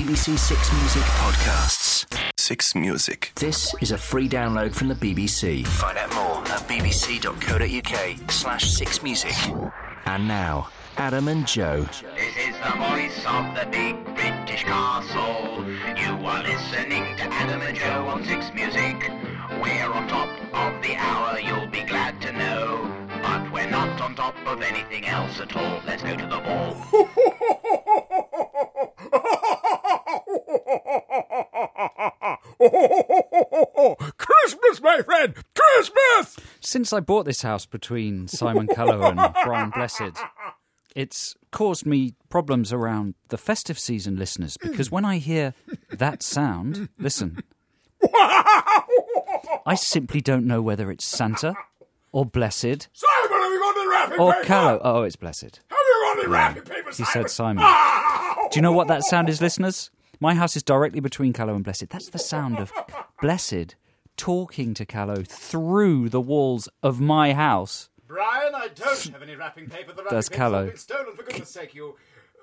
BBC Six Music podcasts. Six Music. This is a free download from the BBC. Find out more at bbc.co.uk/sixmusic. And now, Adam and Joe. This is the voice of the big British castle. You are listening to Adam and Joe on Six Music. We're on top of the hour, you'll be glad to know. But we're not on top of anything else at all. Let's go to the ball. Christmas, my friend! Christmas! Since I bought this house between Simon Callow and Brian Blessed, it's caused me problems around the festive season, listeners, because when I hear that sound, listen, I simply don't know whether it's Santa or Blessed Simon, have you got the wrapping or paper? Callow. Oh, it's Blessed. Have you got the wrapping paper, He Simon? said Simon. Do you know what that sound is, listeners? My house is directly between Callow and Blessed. That's the sound of Blessed talking to Callow through the walls of my house. Brian, I don't have any wrapping paper. The wrapping Does paper's Callow. all been stolen, for goodness sake, you...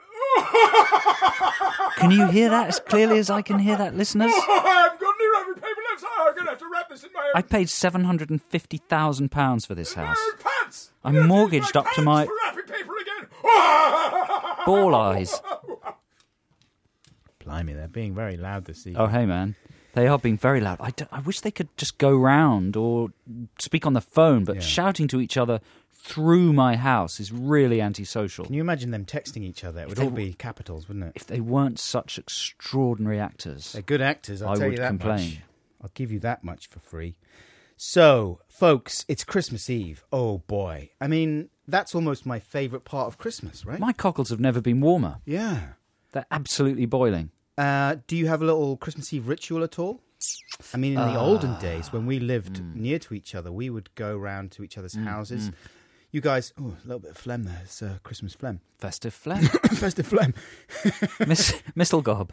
Can you hear that as clearly as I can hear that, listeners? I haven't got any wrapping paper left, so I'm going to have to wrap this in my own... I paid £750,000 for this my house. own pants! I'm gonna have to use mortgaged up to pants my- for wrapping paper again! Ball eyes. Blimey, they're being very loud this evening. Oh, hey, man. They are being very loud. I wish they could just go round or speak on the phone, but Yeah. shouting to each other through my house is really antisocial. Can you imagine them texting each other? It would they all w- be capitals, wouldn't it? If they weren't such extraordinary actors, They're good actors, I'll I tell would you that complain. much. I'll give you that much for free. So, folks, it's Christmas Eve. Oh, boy. I mean, that's almost my favourite part of Christmas, right? my cockles have never been warmer. Yeah. They're absolutely boiling. Do you have a little Christmas Eve ritual at all? I mean, in the olden days, when we lived near to each other, we would go round to each other's houses. You guys, a little bit of phlegm there. It's Christmas phlegm. Festive phlegm. Festive phlegm. Mistelgob.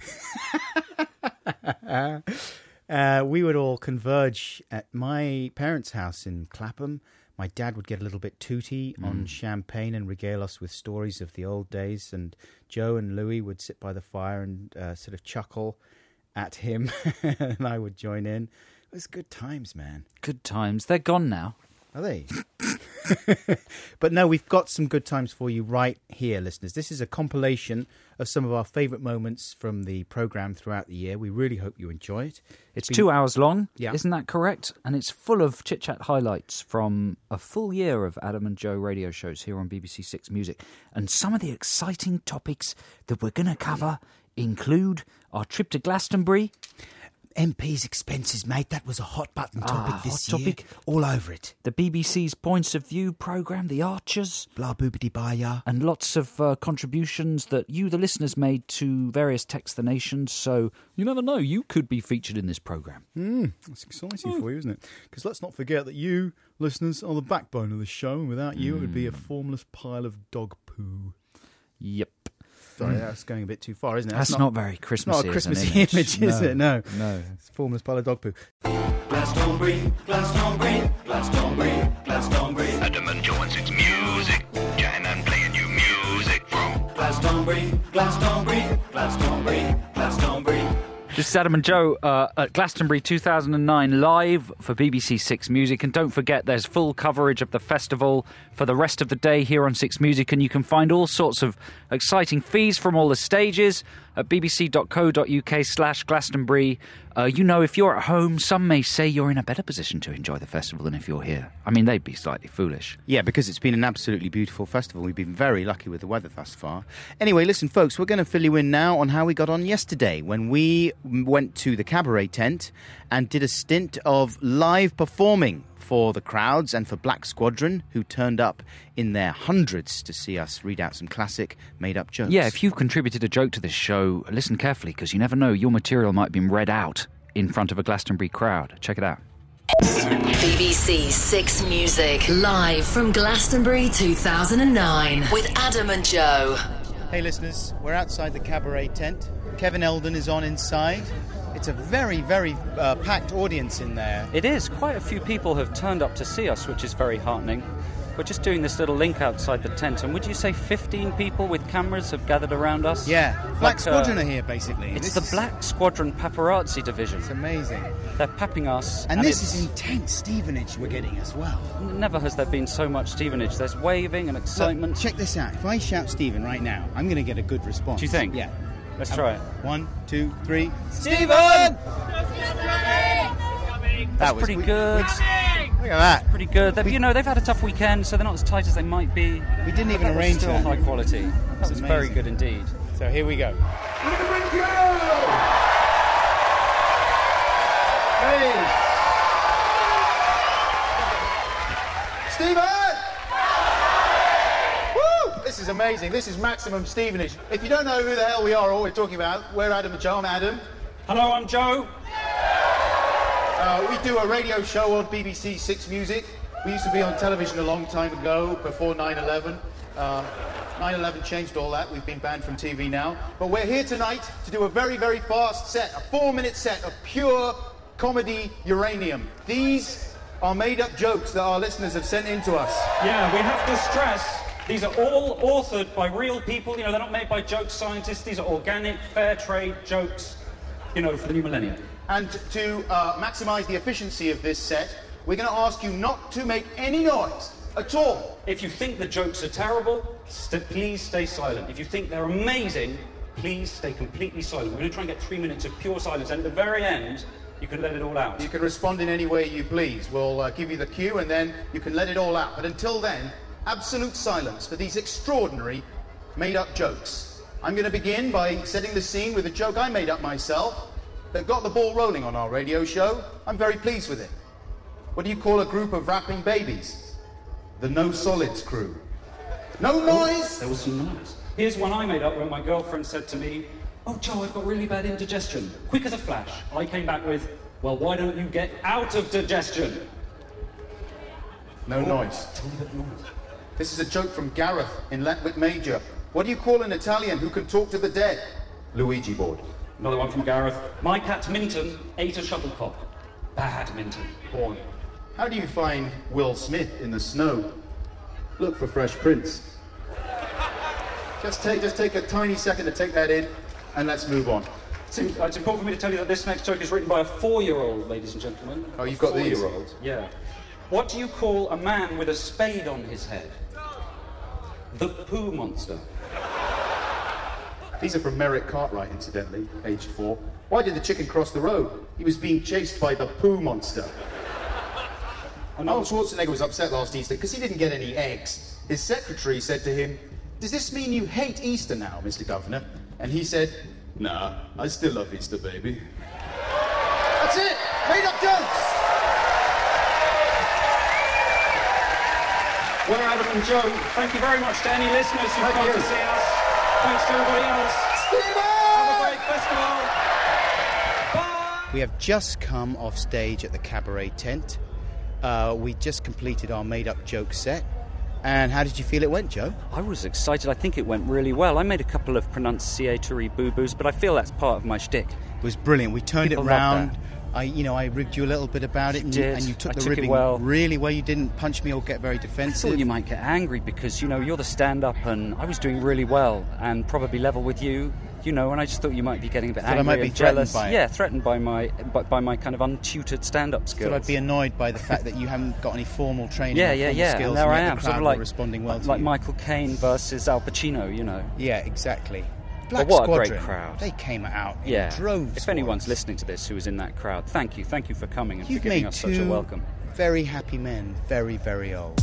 We would all converge at my parents' house in Clapham. My dad would get a little bit tooty on champagne and regale us with stories of the old days. And Joe and Louis would sit by the fire and sort of chuckle at him. And I would join in. It was good times, man. Good times. They're gone now. Are they? But no, we've got some good times for you right here, listeners. This is a compilation of some of our favourite moments from the programme throughout the year. We really hope you enjoy it. It's 2 hours long, Yeah. isn't that correct? And it's full of chit-chat highlights from a full year of Adam and Joe radio shows here on BBC Six Music. And some of the exciting topics that we're going to cover include our trip to Glastonbury. MP's expenses, mate. That was a hot button topic this hot year. topic. All over it. The BBC's Points of View programme, The Archers, Blah boobity baya. and lots of contributions that you, the listeners, made to various Text the Nations. So you never know, you could be featured in this programme. That's exciting for you, isn't it? Because let's not forget that you, listeners, are the backbone of the show. And without you, it would be a formless pile of dog poo. Yep. Sorry, that's going a bit too far, isn't it? That's not very Christmassy. Not a Christmas as an image, is it? No. No. It's a formless pile of dog poo. Glastonbury, Glastonbury, Glastonbury, Glastonbury. Adam and Joe on Six Music. Jan and playing new music from Glastonbury, Glastonbury, Glastonbury, Glastonbury. This is Adam and Joe at Glastonbury 2009 live for BBC Six Music. And don't forget, there's full coverage of the festival for the rest of the day here on Six Music. And you can find all sorts of exciting feeds from all the stages at bbc.co.uk/Glastonbury. If you're at home, some may say you're in a better position to enjoy the festival than if you're here. I mean, they'd be slightly foolish. Yeah, because it's been an absolutely beautiful festival. We've been very lucky with the weather thus far. Anyway, listen, folks, we're going to fill you in now on how we got on yesterday when we went to the cabaret tent and did a stint of live performing for the crowds and for Black Squadron, who turned up in their hundreds to see us read out some classic made-up jokes. Yeah, if you've contributed a joke to this show, listen carefully, because you never know, your material might have been read out in front of a Glastonbury crowd. Check it out. BBC Six Music, live from Glastonbury 2009 with Adam and Joe. Hey, listeners, we're outside the cabaret tent. Kevin Eldon is on inside. It's a very, very packed audience in there. It is. Quite a few people have turned up to see us, which is very heartening. We're just doing this little link outside the tent, and would you say 15 people with cameras have gathered around us? Yeah, Black Squadron are here, basically. It's the Black Squadron Paparazzi Division. It's amazing. They're papping us. And this is intense Stevenage we're getting as well. Never has there been so much Stevenage. There's waving and excitement. Look, check this out. If I shout Stephen right now, I'm going to get a good response. Do you think? Yeah. Let's try it. 1, 2, 3. Stephen! That's pretty good. Look at that. Pretty good. They've had a tough weekend, so they're not as tight as they might be. We didn't even that arrange still that. High quality. That was very amazing. good indeed. So here we go. Hey! Stephen! Woo! This is amazing. This is Maximum Stevenage. If you don't know who the hell we are or what we're talking about, we're Adam and Joe. I'm Adam. Hello, I'm Joe. We do a radio show on BBC Six Music. We used to be on television a long time ago, before 9/11. 9/11 changed all that. We've been banned from TV now. But we're here tonight to do a very, very fast set, a 4-minute set of pure comedy uranium. These are made-up jokes that our listeners have sent in to us. Yeah, we have to stress these are all authored by real people. They're not made by joke scientists. These are organic, fair trade jokes, for the new millennium. And to maximise the efficiency of this set, we're going to ask you not to make any noise at all. If you think the jokes are terrible, please stay silent. If you think they're amazing, please stay completely silent. We're going to try and get 3 minutes of pure silence, and at the very end, you can let it all out. You can respond in any way you please. We'll give you the cue, and then you can let it all out. But until then, absolute silence for these extraordinary made-up jokes. I'm going to begin by setting the scene with a joke I made up myself that got the ball rolling on our radio show. I'm very pleased with it. What do you call a group of rapping babies? The No Solids crew. No noise! There was some noise. Here's one I made up when my girlfriend said to me, "Oh, Joe, I've got really bad indigestion." Quick as a flash, I came back with, "Well, why don't you get out of digestion?" No noise. Tell me about the noise. This is a joke from Gareth in Letwick Major. What do you call an Italian who can talk to the dead? Luigi board. Another one from Gareth. My cat Minton ate a shuttlecock. Bad Minton. Porn. How do you find Will Smith in the snow? Look for Fresh Prince. Just take a tiny second to take that in, and let's move on. It's important for me to tell you that this next joke is written by a 4-year-old, ladies and gentlemen. Oh, you've got these? 4-year-old. Yeah. What do you call a man with a spade on his head? The poo monster. These are from Merrick Cartwright, incidentally, aged 4. Why did the chicken cross the road? He was being chased by the poo monster. Arnold Schwarzenegger was upset last Easter because he didn't get any eggs. His secretary said to him, "Does this mean you hate Easter now, Mr. Governor?" And he said, "Nah, I still love Easter, baby." That's it! Made up jokes! Well, Adam and Joe, thank you very much to any listeners who've come to see us. Thanks to everybody else. Have a great festival. Bye! We have just come off stage at the Cabaret tent. We just completed our made-up joke set. And how did you feel it went, Joe? I was excited. I think it went really well. I made a couple of pronunciatory boo-boos, but I feel that's part of my shtick. It was brilliant. We turned People it love round. I ribbed you a little bit about it, and you took the ribbing really well. You didn't punch me or get very defensive. I thought you might get angry because, you're the stand-up and I was doing really well and probably level with you, and I just thought you might be getting a bit angry I might be and jealous. By it. Yeah, threatened by my kind of untutored stand-up skills. Thought I'd be annoyed by the fact that you haven't got any formal training yeah. skills. And there I am, the sort of like responding well to like you. Michael Caine versus Al Pacino, Yeah, exactly. Black what Squadron, a great crowd. They came out in Yeah. droves. If anyone's listening to this who was in that crowd, thank you for coming and You've for giving made us such a welcome. very happy men, very, very old.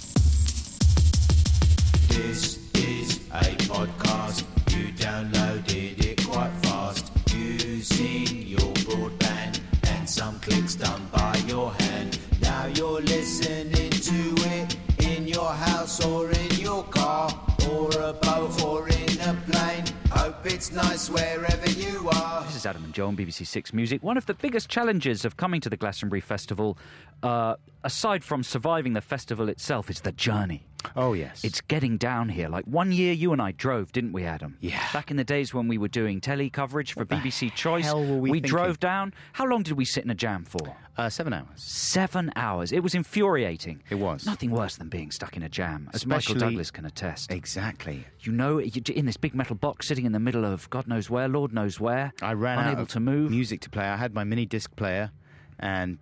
This is a podcast. You downloaded it quite fast using your broadband and some clicks done by your hand. Now you're listening to it in your house or in your car or a boat or in a plane. Hope it's nice wherever you are. This is Adam and Joe on BBC Six Music. One of the biggest challenges of coming to the Glastonbury Festival, aside from surviving the festival itself, is the journey. Oh, yes. It's getting down here. Like, one year you and I drove, didn't we, Adam? Yeah. Back in the days when we were doing telly coverage for BBC Choice. hell were we thinking? drove down. How long did we sit in a jam for? 7 hours. 7 hours. It was infuriating. It was. Nothing worse than being stuck in a jam, as Especially- Michael Douglas can attest. Exactly. You know, you're in this big metal box sitting in the middle of God knows where, Lord knows where. I ran unable out of to move. music to play. I had my mini disc player, and,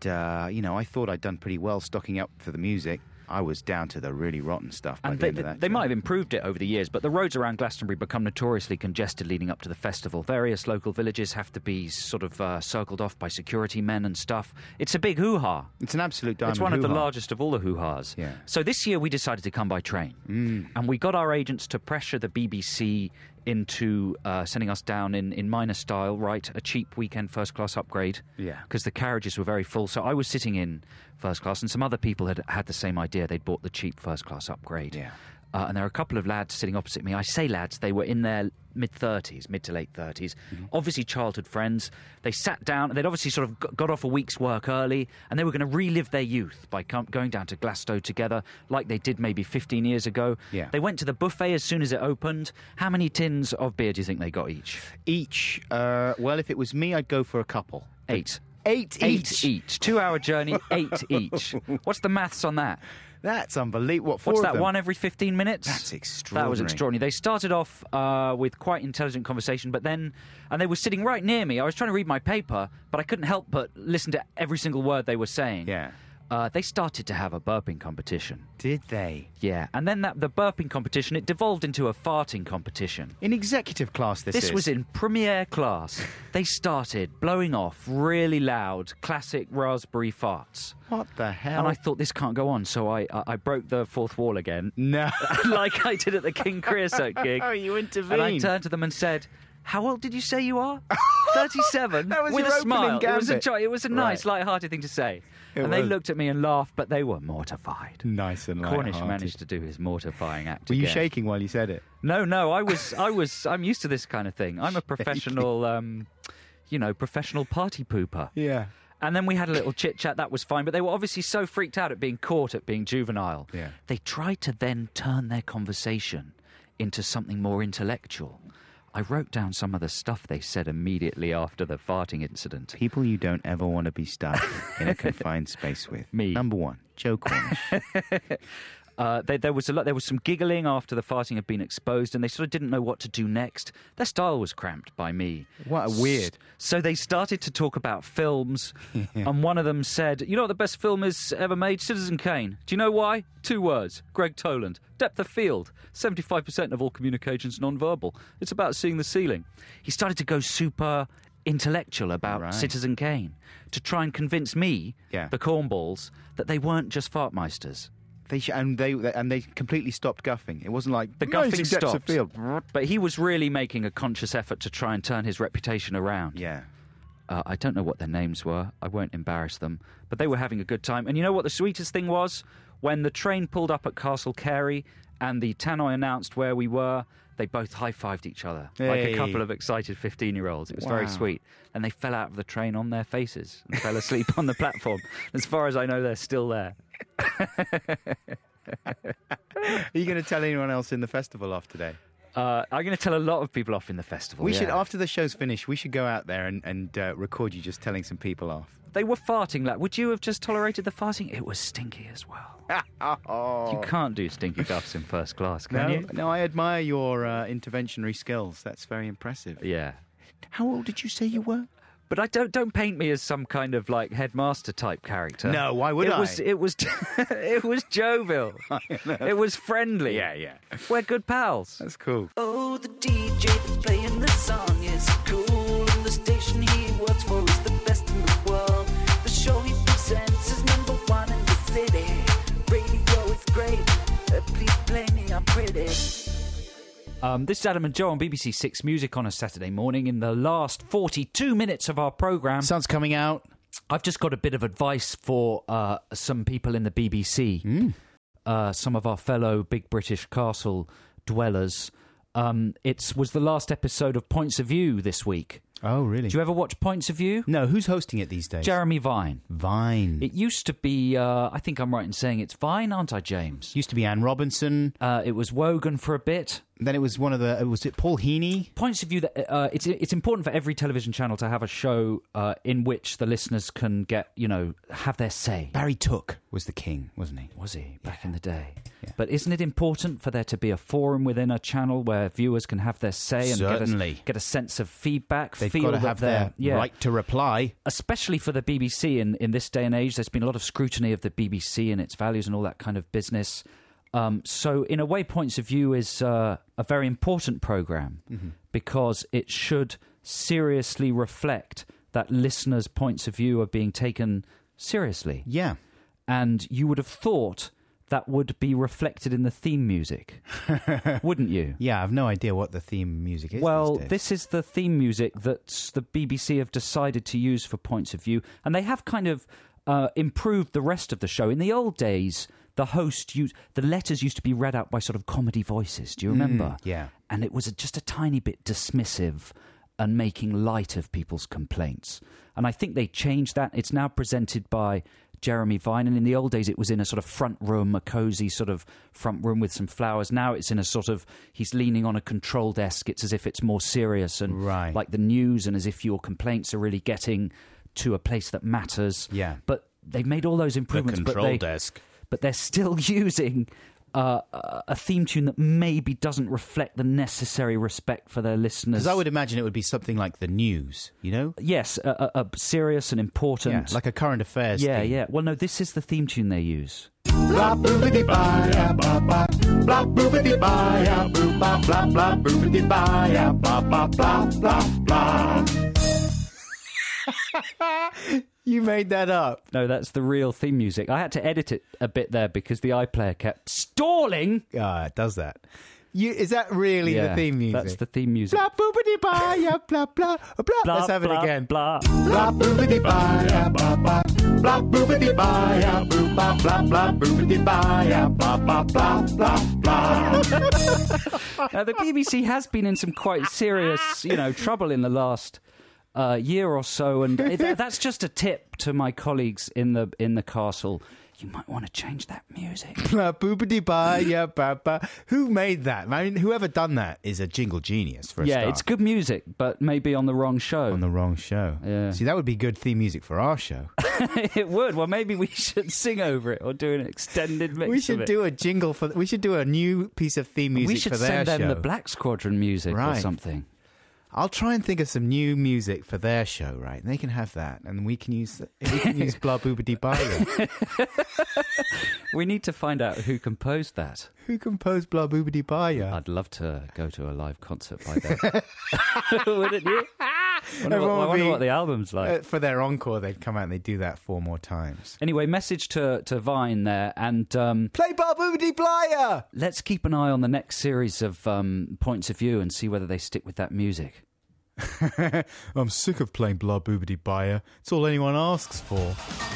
I thought I'd done pretty well stocking up for the music. I was down to the really rotten stuff by And the end of that. they show. might have improved it over the years, but the roads around Glastonbury become notoriously congested leading up to the festival. Various local villages have to be sort of circled off by security men and stuff. It's a big hoo-ha. It's an absolute diamond It's one of the hoo-ha. largest of all the hoo-has. Yeah. So this year we decided to come by train. And we got our agents to pressure the BBC into sending us down in minor style, right? A cheap weekend first-class upgrade. Yeah. Because the carriages were very full. So I was sitting in first class, and some other people had the same idea. They'd bought the cheap first-class upgrade. Yeah. And there were a couple of lads sitting opposite me. I say lads, they were in their mid to late 30s. Obviously childhood friends. They sat down, they'd obviously sort of got off a week's work early, and they were going to relive their youth by going down to Glasgow together, like they did maybe 15 years ago. Yeah. They went to the buffet as soon as it opened. How many tins of beer do you think they got each? Each, well, if it was me, I'd go for a couple. 8. 8 8 each. 2-hour journey, 8 each. What's the maths on that? That's unbelievable. What, four What's of that, them? one every 15 minutes? That's That extraordinary. was extraordinary. They started off with quite intelligent conversation, but then, and they were sitting right near me. I was trying to read my paper, but I couldn't help but listen to every single word they were saying. Yeah. They started to have a burping competition. Did they? Yeah, and then the burping competition, it devolved into a farting competition. In executive class, this is. Was in premiere class. They started blowing off really loud, classic raspberry farts. What the hell? And I thought, this can't go on, so I broke the fourth wall again. No. Like I did at the King Creosote gig. Oh, you intervened. And I turned to them and said, how old did you say you are? 37. That was with your a smile. opening gambit. It was a nice, Right. light-hearted thing to say. It and they was. looked at me and laughed, but they were mortified. Nice and Cornish light-hearted. managed to do his mortifying act Were you again. shaking while you said it? No, I'm used to this kind of thing. I'm a professional, professional party pooper. Yeah. And then we had a little chit-chat, that was fine, but they were obviously so freaked out at being caught at being juvenile. Yeah. They tried to then turn their conversation into something more intellectual. I wrote down some of the stuff they said immediately after the farting incident. People you don't ever want to be stuck in a confined space with. Me. Number 1, Joe Cornish. There was some giggling after the farting had been exposed, and they sort of didn't know what to do next. Their style was cramped by me. What a weird. So they started to talk about films, and one of them said, you know what the best film is ever made? Citizen Kane. Do you know why? 2 words. Greg Toland. Depth of field. 75% of all communication's non-verbal. It's about seeing the ceiling. He started to go super intellectual about Right. Citizen Kane to try and convince me, Yeah. the cornballs, that they weren't just fartmeisters. And they completely stopped guffing. It wasn't like The guffing amazing depths of stopped. field. But he was really making a conscious effort to try and turn his reputation around. Yeah. I don't know what their names were. I won't embarrass them. But they were having a good time. And you know what the sweetest thing was? When the train pulled up at Castle Carey and the tannoy announced where we were, they both high-fived each other like Hey. a couple of excited 15-year-olds. It was very Wow. sweet. And they fell out of the train on their faces and fell asleep on the platform. As far as I know, they're still there. Are you going to tell anyone else in the festival off today? I'm going to tell a lot of people off in the festival. We yeah. should, after the show's finished, we should go out there and record you just telling some people off. They were farting. Like, would you have just tolerated the farting? It was stinky as well. You can't do stinky guffs in first class, can you? No, I admire your interventionary skills. That's very impressive. Yeah. How old did you say you were? But I don't paint me as some kind of like headmaster type character. No, why would it I? Was, it was it was jovial. It was friendly. Yeah. We're good pals. That's cool. Oh, the DJ that's playing the song is cool, and the station he works for is the best in the world. The show he presents is #1 in the city. Radio is great. Please play me, I'm pretty. This is Adam and Joe on BBC Six Music on a Saturday morning. In the last 42 minutes of our programme, Sun's coming out. I've just got a bit of advice for some people in the BBC, some of our fellow Big British Castle dwellers. It was the last episode of Points of View this week. Oh, really? Do you ever watch Points of View? No, who's hosting it these days? Jeremy Vine. Vine. It used to be, I think I'm right in saying it's Vine, aren't I, James? Used to be Anne Robinson. It was Wogan for a bit. Then it was was it Paul Heaney? Points of View, that it's important for every television channel to have a show in which the listeners can get, have their say. Barry Took was the king, wasn't he? Was he, back in the day? Yeah. But isn't it important for there to be a forum within a channel where viewers can have their say and get a sense of feedback? They've got to have their right to reply. Especially for the BBC in this day and age. There's been a lot of scrutiny of the BBC and its values and all that kind of business. So in a way, Points of View is a very important programme because it should seriously reflect that listeners' points of view are being taken seriously. Yeah. And you would have thought that would be reflected in the theme music, wouldn't you? Yeah, I've no idea what the theme music is. Well, these days. this is the theme music that the BBC have decided to use for Points of View, and they have kind of improved the rest of the show. In the old days, the letters used to be read out by sort of comedy voices. Do you remember? Yeah. And it was just a tiny bit dismissive and making light of people's complaints. And I think they changed that. It's now presented by Jeremy Vine, and in the old days it was in a sort of front room, a cosy sort of front room with some flowers. Now it's in a sort of, he's leaning on a control desk. It's as if it's more serious and like the news, and as if your complaints are really getting to a place that matters. Yeah. But they've made all those improvements. The control desk. But they're still using a theme tune that maybe doesn't reflect the necessary respect for their listeners. Because I would imagine it would be something like the news, Yes, a serious and important... Yeah, like a current affairs theme. Yeah. Well, no, this is the theme tune they use. Blah boobity baya ba ba, blah boobity baya boo ba blah blah boobity baya ba ba blah blah blah. You made that up. No, that's the real theme music. I had to edit it a bit there because the iPlayer kept stalling. It does that. Is that really the theme music? That's the theme music. Blah boobity baya blah blah blah. Let's have it again. Blah. Blah boobity baya ba ba, blah boobity baya boo ba blah blah boobity baya ba ba blah blah blah. Now, the BBC has been in some quite serious, trouble in the last year or so, and that's just a tip to my colleagues in the castle. You might want to change that music. Boobity ba ya ba ba. Who made that? I mean, whoever done that is a jingle genius for a start. Yeah, it's good music, but maybe on the wrong show. On the wrong show. Yeah. See, that would be good theme music for our show. It would. Well, maybe we should sing over it or do an extended mix. We should of it. do a jingle for. We should do a new piece of theme music for their show. We should send them the Black Squadron music or something. I'll try and think of some new music for their show, right? And they can have that, and we can use blah boobity baya. We need to find out who composed that. Who composed blah boobity baya? I'd love to go to a live concert by them. Wouldn't you? I wonder what the album's like. For their encore, they'd come out and they'd do that 4 more times. Anyway, message to Vine there, and play blah boobity baya. Let's keep an eye on the next series of Points of View and see whether they stick with that music. I'm sick of playing blah boobity baya. It's all anyone asks for.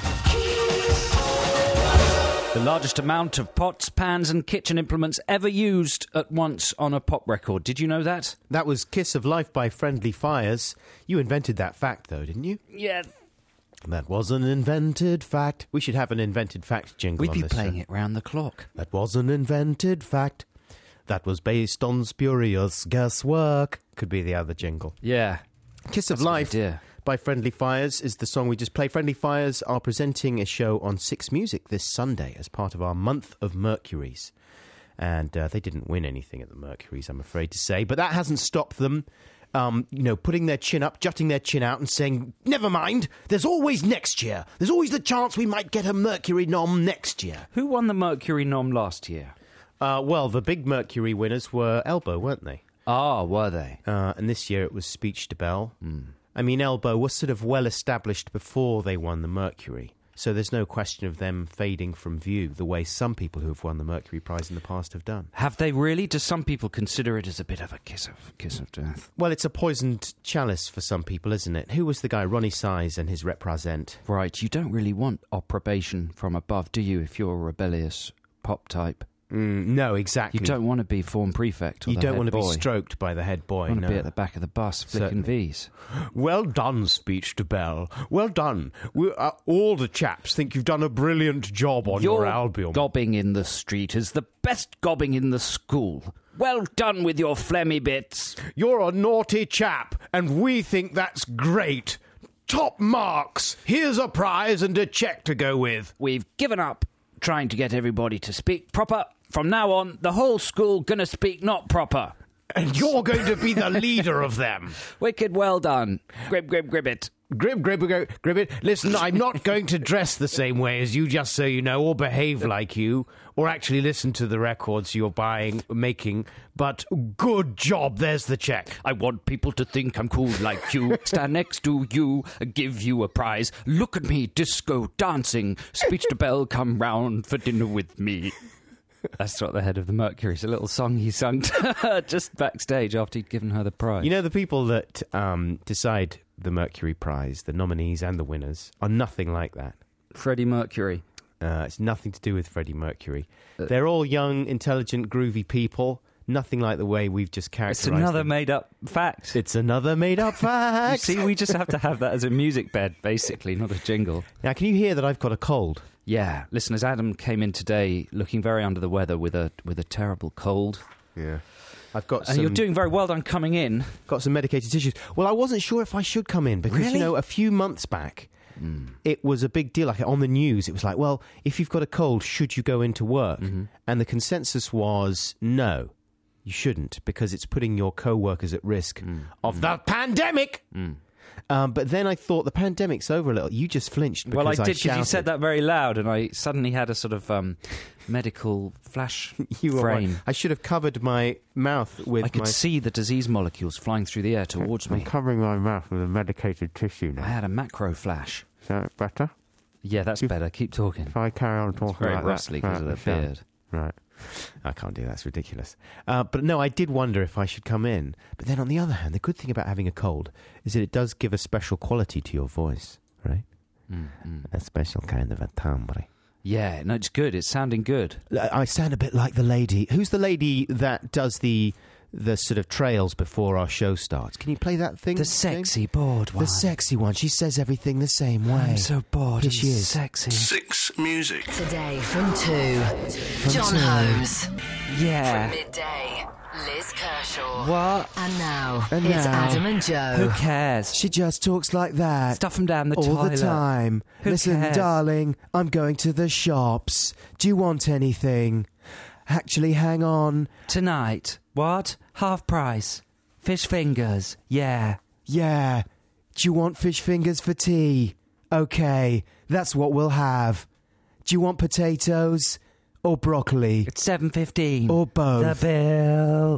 The largest amount of pots, pans and kitchen implements ever used at once on a pop record. Did you know that? That was Kiss of Life by Friendly Fires. You invented that fact, though, didn't you? Yeah. That was an invented fact. We should have an invented fact jingle on this. We'd be playing it round the clock. That was an invented fact. That was based on spurious guesswork. Could be the other jingle. Yeah. Kiss of Life by Friendly Fires is the song we just played. Friendly Fires are presenting a show on Six Music this Sunday as part of our month of Mercuries. And they didn't win anything at the Mercuries, I'm afraid to say. But that hasn't stopped them, putting their chin up, jutting their chin out and saying, never mind, there's always next year. There's always the chance we might get a Mercury nom next year. Who won the Mercury nom last year? Well, the big Mercury winners were Elbow, weren't they? Ah, were they? And this year it was Speech to Bell. I mean, Elbow was sort of well established before they won the Mercury, so there's no question of them fading from view the way some people who have won the Mercury Prize in the past have done. Have they really? Do some people consider it as a bit of a kiss of death? Well, it's a poisoned chalice for some people, isn't it? Who was the guy? Ronnie Size and his Represent. Right, you don't really want approbation from above, do you, if you're a rebellious pop type? No, exactly. You don't want to be form prefect or You the don't head want to be boy. stroked by the head boy. You want to no. be at the back of the bus flicking Certainly. V's. Well done, Speech to Bell. Well done. All the chaps think you've done a brilliant job on your album. Gobbing in the street is the best gobbing in the school. Well done with your phlegmy bits. You're a naughty chap, and we think that's great. Top marks. Here's a prize and a cheque to go with. We've given up trying to get everybody to speak proper. From now on, the whole school gonna speak not proper. And you're going to be the leader of them. Wicked well done. Gribbit. Gribbit. Listen, I'm not going to dress the same way as you, just so you know, or behave like you, or actually listen to the records you're making, but good job, there's the cheque. I want people to think I'm cool like you. Stand next to you, give you a prize. Look at me, disco dancing. Speech to Bell, come round for dinner with me. That's what the head of the Mercury. It's a little song he sung to her just backstage after he'd given her the prize. You know, the people that decide the Mercury Prize, the nominees and the winners, are nothing like that. Freddie Mercury. It's nothing to do with Freddie Mercury. They're all young, intelligent, groovy people. Nothing like the way we've just characterised It's another them. made-up fact. It's another made-up fact. You see, we just have to have that as a music bed, basically, not a jingle. Now, can you hear that I've got a cold? Yeah. Listeners, Adam came in today looking very under the weather with a terrible cold. Yeah. I've got And you're doing very well on coming in. Got some medicated tissues. Well, I wasn't sure if I should come in because, Really? you know, a few months back, it was a big deal. Like on the news, it was like, well, if you've got a cold, should you go into work? And the consensus was no, you shouldn't, because it's putting your co-workers at risk of the pandemic. But then I thought the pandemic's over a little. You just flinched because Well, I did, because shouted. you said that very loud, and I suddenly had a sort of medical flash You were frame. right. I should have covered my mouth with I could see the disease molecules flying through the air towards I'm me. covering my mouth with a medicated tissue now. I had a macro flash. Is that better? Yeah, that's better. Keep talking. If I carry on talking It's very like rustly that, because of the throughout beard. show. Right. I can't do that. It's ridiculous. But no, I did wonder if I should come in. But then on the other hand, the good thing about having a cold is that it does give a special quality to your voice, right? A special kind of a timbre. Yeah, no, it's good. It's sounding good. I sound a bit like the lady. Who's the lady that does the sort of trails before our show starts? Can you play that thing? The sexy bored one. The sexy one. She says everything the same way. I'm so bored Here and she is. sexy. 6 Music. Today from 2. John Holmes. Yeah. From midday, Liz Kershaw. What? And now, And it's now- Adam and Who Joe. cares? She just talks like that. Stuff them down the all toilet. the time. Who Listen, cares? darling, I'm going to the shops. Do you want anything? Actually, hang on. Tonight. What? Half price. Fish fingers. Yeah. Yeah. Do you want fish fingers for tea? Okay, that's what we'll have. Do you want potatoes? Or broccoli? It's 7:15. Or both? The bill.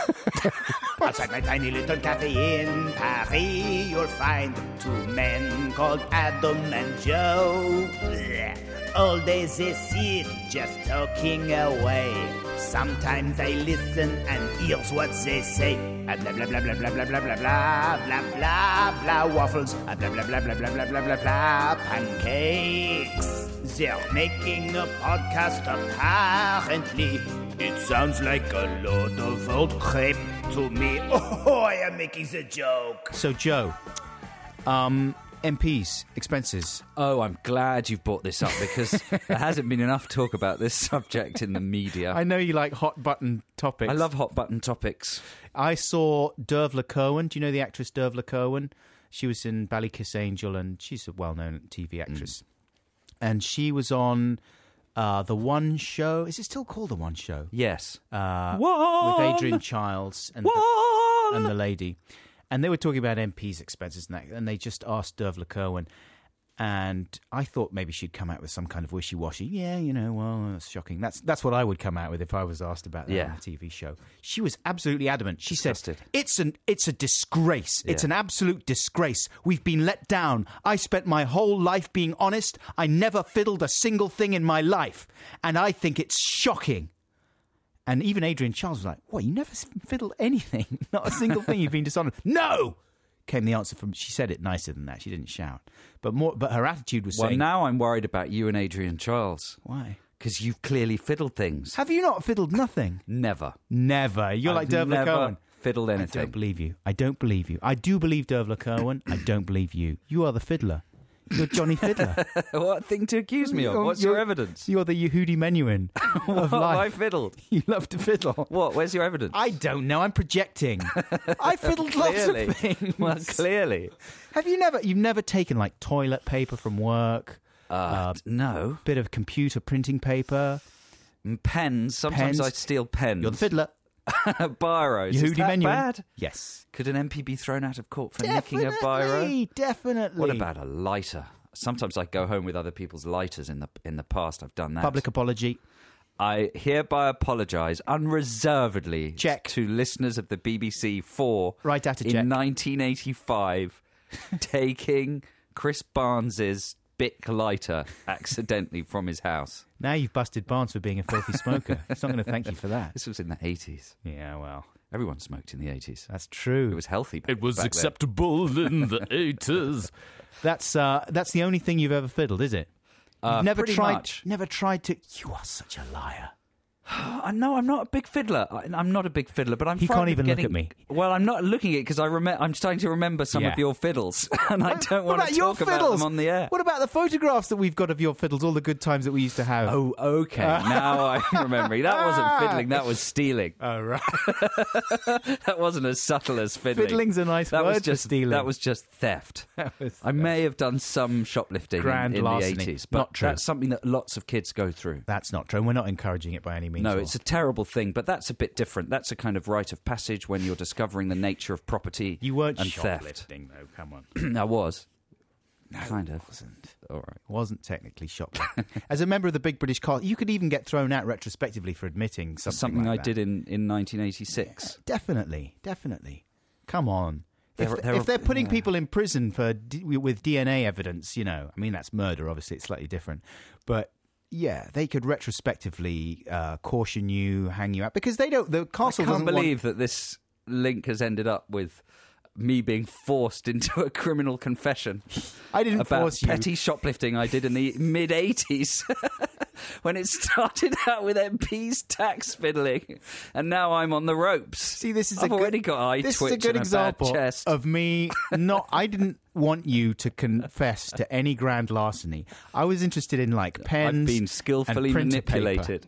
Outside my tiny little cafe in Paris, you'll find 2 men called Adam and Joe. Blech. All day they sit just talking away. Sometimes I listen and here's what they say. Blah blah blah blah blah blah blah blah blah blah blah blah waffles. Blah blah blah blah blah blah blah blah blah pancakes. They're making a podcast apparently. It sounds like a load of old crepe to me. Oh, I am making the joke. So, Joe, MPs, expenses. Oh, I'm glad you've brought this up because there hasn't been enough talk about this subject in the media. I know you like hot button topics. I love hot button topics. I saw Dervla Cohen. Do you know the actress Dervla Cohen? She was in Ballykiss Angel, and she's a well-known TV actress. And she was on The One Show. Is it still called The One Show? Yes. With Adrian Childs and the lady. And they were talking about MPs' expenses and that, and they just asked Dervla Cohen. And I thought maybe she'd come out with some kind of wishy-washy. Yeah, you know, well, that's shocking. That's what I would come out with if I was asked about that on a TV show. She was absolutely adamant. She said, it's a disgrace. Yeah. It's an absolute disgrace. We've been let down. I spent my whole life being honest. I never fiddled a single thing in my life. And I think it's shocking. And even Adrian Charles was like, what, you never fiddled anything? Not a single thing, you've been dishonest. No! Came the answer from, she said it nicer than that. She didn't shout. But her attitude was Well, saying... now I'm worried about you and Adrian Charles. Why? Because you've clearly fiddled things. Have you not fiddled nothing? Never. Never. You're like Dervla never Cohen. Fiddled anything. I don't believe you. I don't believe you. I do believe Dervla Cohen. I don't believe you. You are the fiddler. You're Johnny Fiddler. What thing to accuse me of? What's your evidence? You're the Yehudi Menuhin of life. I fiddled. You love to fiddle. What? Where's your evidence? I don't know. I'm projecting. I fiddled lots of things. Well, clearly. You've never taken like toilet paper from work? No. Bit of computer printing paper? Pens. Sometimes I steal pens. You're the fiddler. Biros. Yehudi Is that Menuhin. bad? Yes. Could an MP be thrown out of court for nicking a biro? Definitely. What about a lighter? Sometimes I go home with other people's lighters in the past. I've done that. Public apology. I hereby apologise unreservedly Check. to listeners of the BBC for Right at a in check. 1985 taking Chris Barnes's Bic lighter accidentally from his house. Now you've busted Barnes for being a filthy smoker. It's not going to thank you for that. This was in the 80s. Yeah, well, Everyone smoked in the 80s. that's true. It was healthy. It was back acceptable in the 80s. That's the only thing you've ever fiddled, is it? Then. Never Pretty tried. much. Never tried to. You are such a liar. No, I'm not a big fiddler. I'm not a big fiddler, but I'm. He can't frightened of even look getting- at me. Well, I'm not looking at it because I'm starting to remember some Yeah. of your fiddles, and I don't What want about to your talk about fiddles? them on the air. What about the photographs that we've got of your fiddles? All the good times that we used to have. Oh, okay. Now I'm remembering. That wasn't fiddling. That was stealing. Oh, right. That wasn't as subtle as fiddling. Fiddling's a nice that word was just for stealing. That was just theft. I may have done some shoplifting Grand in the larceny. 80s, but Not true. that's something that lots of kids go through. That's not true. We're not encouraging it by any means. No, it's a terrible thing, but that's a bit different. That's a kind of rite of passage when you're discovering the nature of property You weren't and theft. shoplifting, though. Come on. I was. No, Kind of. wasn't. All right. Wasn't technically shoplifting. As a member of the Big British Cast, you could even get thrown out retrospectively for admitting something I like that. did in 1986. Definitely. Come on. There If they're putting yeah. people in prison for with DNA evidence, I mean, that's murder, obviously, it's slightly different. But, yeah, they could retrospectively caution you, hang you out, because the castle I can't believe that this link has ended up with me being forced into a criminal confession. I didn't about force you. petty shoplifting I did in the mid-80s when it started out with MP's tax fiddling, and now I'm on the ropes. See, this is I've already got eye this twitch is a good and example a bad chest. of me not. I didn't want you to confess to any grand larceny. I was interested in like pens. I've been skillfully and printer paper. manipulated.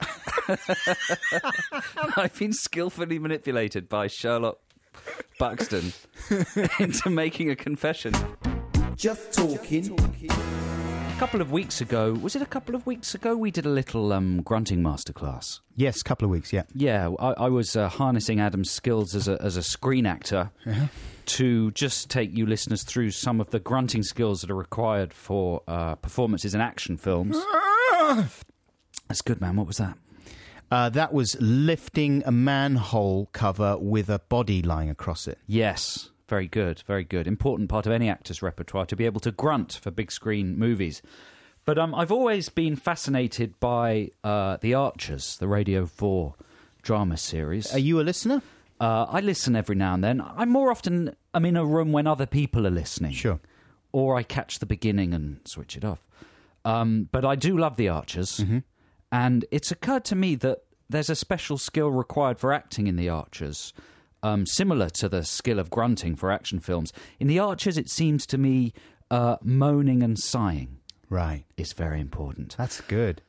I've been skillfully manipulated by Sherlock Buxton into making a confession. Just talking. A couple of weeks ago, was it a couple of weeks ago, we did a little grunting masterclass. Yes, a couple of weeks. Yeah. Yeah, I was harnessing Adam's skills as a screen actor to just take you listeners through some of the grunting skills that are required for performances in action films. That's good, man. What was that? That was lifting a manhole cover with a body lying across it. Yes. Very good, very good. Important part of any actor's repertoire to be able to grunt for big screen movies. But I've always been fascinated by The Archers, the Radio 4 drama series. Are you a listener? I listen every now and then. I'm in a room when other people are listening. Sure. Or I catch the beginning and switch it off. But I do love The Archers. Mm-hmm. And it's occurred to me that there's a special skill required for acting in The Archers, similar to the skill of grunting for action films. In The Archers, it seems to me moaning and sighing is very important. That's good.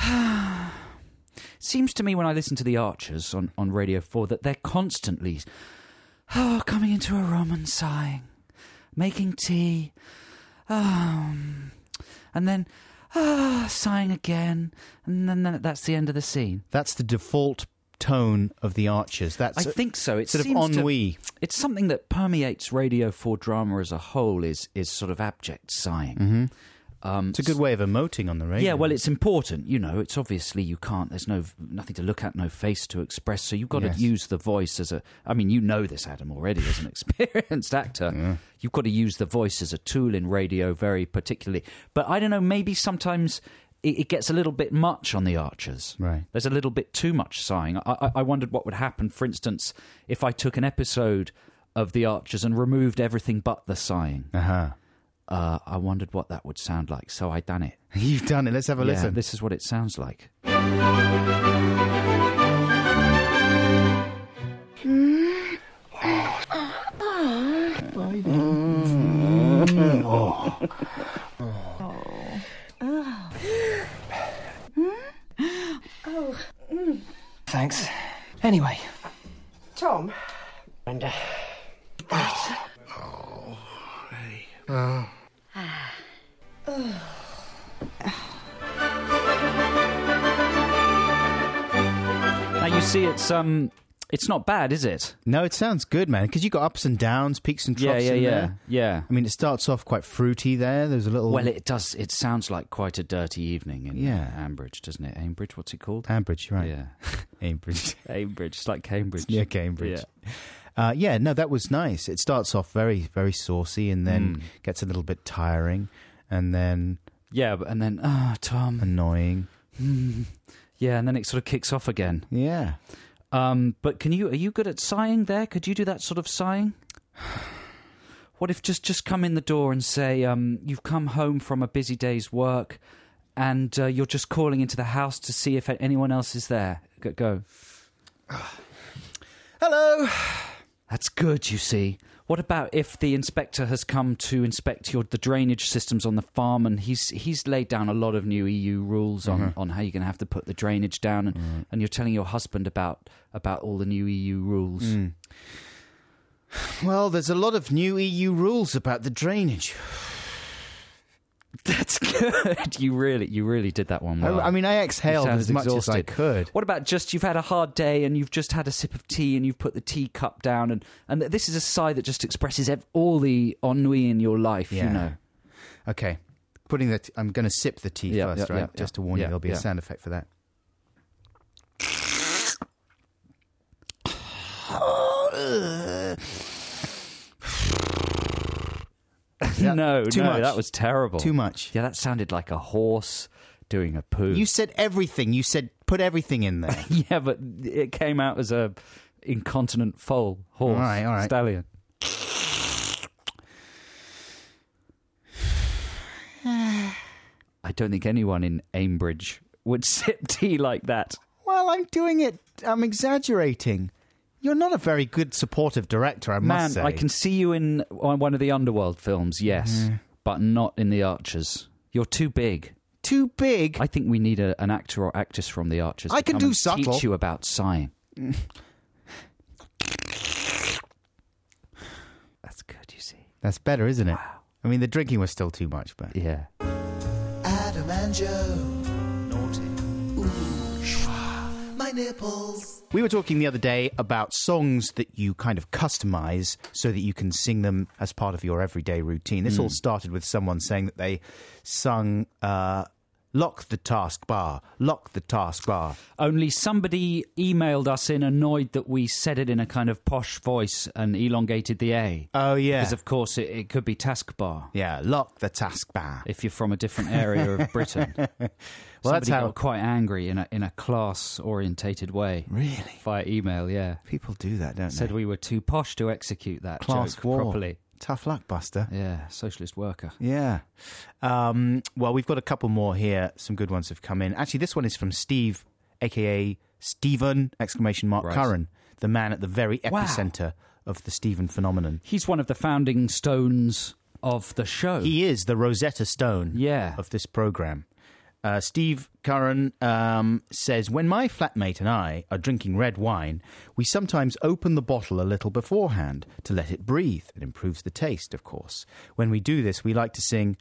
Seems to me when I listen to The Archers on Radio 4 that they're constantly coming into a room and sighing, making tea, and then sighing again, and then that's the end of the scene. That's the default tone of The Archers. I think so. It sort of seems ennui. It's something that permeates Radio 4 drama as a whole is sort of abject sighing. Mm-hmm. It's a good way of emoting on the radio. Yeah, well, it's important. It's obviously you can't. There's nothing to look at, no face to express. So you've got to use the voice as a. I mean, you know this, Adam, already as an experienced actor. Yeah. You've got to use the voice as a tool in radio, very particularly. But I don't know. Maybe sometimes it gets a little bit much on The Archers. Right. There's a little bit too much sighing. I wondered what would happen, for instance, if I took an episode of The Archers and removed everything but the sighing. Uh-huh. I wondered what that would sound like, so I done it. You've done it. Let's have a listen. This is what it sounds like. Thanks. Anyway. Tom. Brenda. Now you see, it's not bad, is it? No, it sounds good, man, because you got ups and downs, peaks and troughs in there. Yeah. I mean, it starts off quite fruity there. There's a little... Well, it does. It sounds like quite a dirty evening in Ambridge, doesn't it? Ambridge, what's it called? Ambridge, right. Yeah. Ambridge. Ambridge, it's like Cambridge. Yeah, Cambridge. Yeah. No, that was nice. It starts off very, very saucy and then gets a little bit tiring and then... Yeah, and then, Tom. Annoying. Yeah, and then it sort of kicks off again. Yeah. But are you good at sighing there? Could you do that sort of sighing? What if just come in the door and say, you've come home from a busy day's work and you're just calling into the house to see if anyone else is there. Go. Hello. That's good, you see. What about if the inspector has come to inspect the drainage systems on the farm and he's laid down a lot of new EU rules on how you're going to have to put the drainage down and you're telling your husband about all the new EU rules. Well, there's a lot of new EU rules about the drainage. That's good. You really did that one well. I mean, I exhaled as much as I could. What about you've had a hard day and you've just had a sip of tea and you've put the tea cup down and this is a sigh that just expresses all the ennui in your life, you know. Okay. I'm going to sip the tea first, right? Just to warn you, there'll be a sound effect for that. No, too much. That was terrible. Too much. Yeah, that sounded like a horse doing a poo. You said everything. You said put everything in there. Yeah, but it came out as a incontinent foal horse. All right. Stallion. I don't think anyone in Ambridge would sip tea like that. Well, I'm doing it. I'm exaggerating. You're not a very good supportive director, I must say. Man, I can see you in one of the Underworld films, yes, but not in The Archers. You're too big. Too big? I think we need an actor or actress from The Archers I to can come do and subtle. teach you about sighing. That's good, you see. That's better, isn't it? Wow. I mean, the drinking was still too much, but... Yeah. Adam and Joe. Naughty. Ooh, shwa, my nipples. We were talking the other day about songs that you kind of customize so that you can sing them as part of your everyday routine. This all started with someone saying that they sung Lock the Taskbar, Lock the Taskbar. Only somebody emailed us in annoyed that we said it in a kind of posh voice and elongated the A. Oh, yeah. Because, of course, it could be taskbar. Yeah, Lock the Taskbar. If you're from a different area of Britain. Well, that's how... got quite angry in a class-orientated way. Really? Via email, yeah. People do that, don't they? Said we were too posh to execute that class joke war. properly. Tough luck, Buster. Yeah, socialist worker. Yeah. Well, we've got a couple more here. Some good ones have come in. Actually, this one is from Steve, a.k.a. Stephen, ! Curran, the man at the very epicenter of the Stephen phenomenon. He's one of the founding stones of the show. He is the Rosetta Stone of this programme. Steve Curran says, when my flatmate and I are drinking red wine, we sometimes open the bottle a little beforehand to let it breathe. It improves the taste, of course. When we do this, we like to sing,